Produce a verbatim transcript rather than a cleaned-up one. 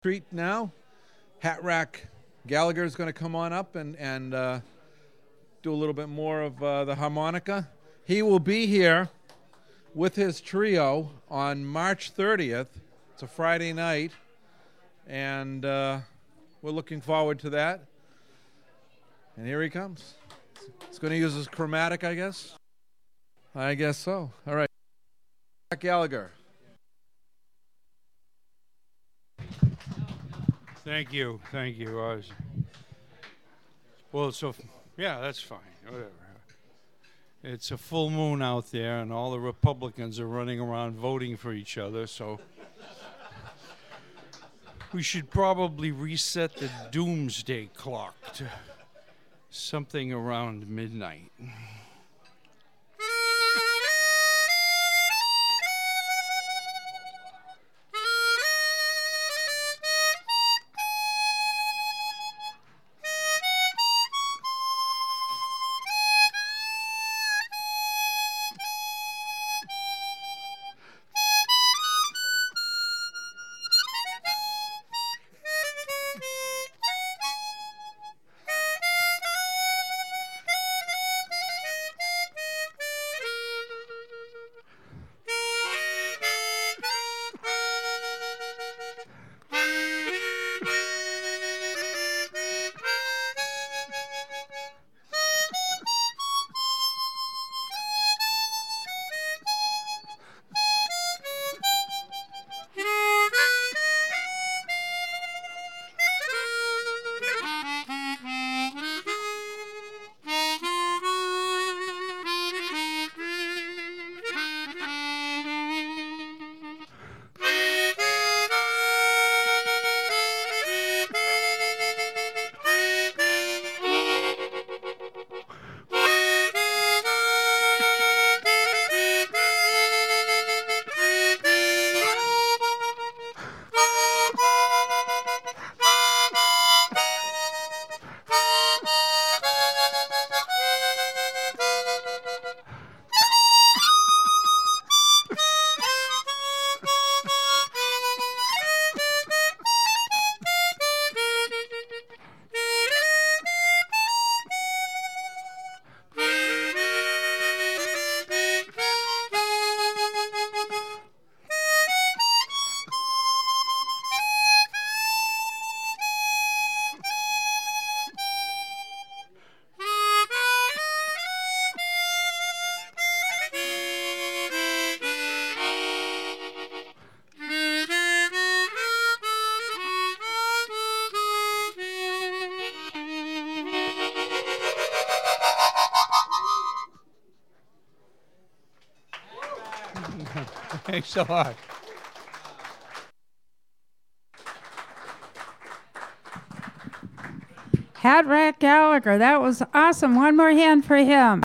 Treat now. Hat Rack Gallagher is going to come on up and, and uh, do a little bit more of uh, the harmonica. He will be here with his trio on March thirtieth. It's a Friday night, and uh, we're looking forward to that. And here he comes. He's going to use his chromatic, I guess. I guess so. All right. Gallagher. Thank you, thank you. I was, well, so yeah, that's fine. Whatever. It's a full moon out there, and all the Republicans are running around voting for each other. So we should probably reset the doomsday clock to something around midnight. Thanks so much. Hat Rack Gallagher, that was awesome. One more hand for him.